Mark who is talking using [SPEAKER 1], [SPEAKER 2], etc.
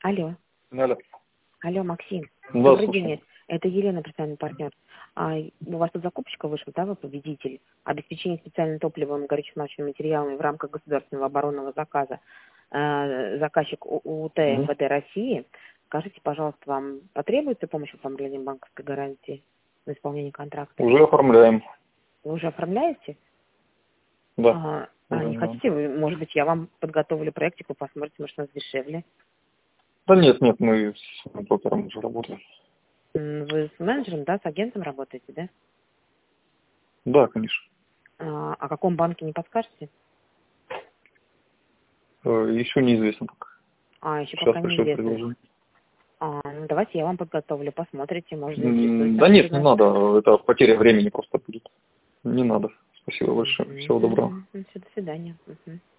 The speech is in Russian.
[SPEAKER 1] Алло.
[SPEAKER 2] Алло.
[SPEAKER 1] Алло, Максим.
[SPEAKER 2] Да,
[SPEAKER 1] Добрый
[SPEAKER 2] слушаю.
[SPEAKER 1] день. Это Елена, профессиональный партнер. У вас тут закупщика вышел, да, вы победитель? Обеспечение специальным топливом и горюче-смазочными материалами в рамках государственного оборонного заказа. Заказчик УТ МВД России. Скажите, пожалуйста, вам потребуется помощь в оформлении банковской гарантии на исполнение контракта?
[SPEAKER 2] Уже оформляем.
[SPEAKER 1] Вы уже оформляете?
[SPEAKER 2] Да.
[SPEAKER 1] Не хотите вы, может быть, я вам подготовлю проектику, посмотрите, может, у нас дешевле.
[SPEAKER 2] Да нет, мы с брокером уже работаем.
[SPEAKER 1] Вы с менеджером, да, с агентом работаете, да?
[SPEAKER 2] Да, конечно.
[SPEAKER 1] О каком банке не подскажете?
[SPEAKER 2] Еще неизвестно пока.
[SPEAKER 1] Еще
[SPEAKER 2] Сейчас
[SPEAKER 1] пока
[SPEAKER 2] пришло
[SPEAKER 1] неизвестно.
[SPEAKER 2] предложение.
[SPEAKER 1] Ну, давайте я вам подготовлю, посмотрите, может, заинтересует
[SPEAKER 2] Да
[SPEAKER 1] наше
[SPEAKER 2] нет, не
[SPEAKER 1] предложение.
[SPEAKER 2] надо. Это потеря времени просто будет. Не надо. Спасибо большое. Всего доброго.
[SPEAKER 1] Все, до свидания.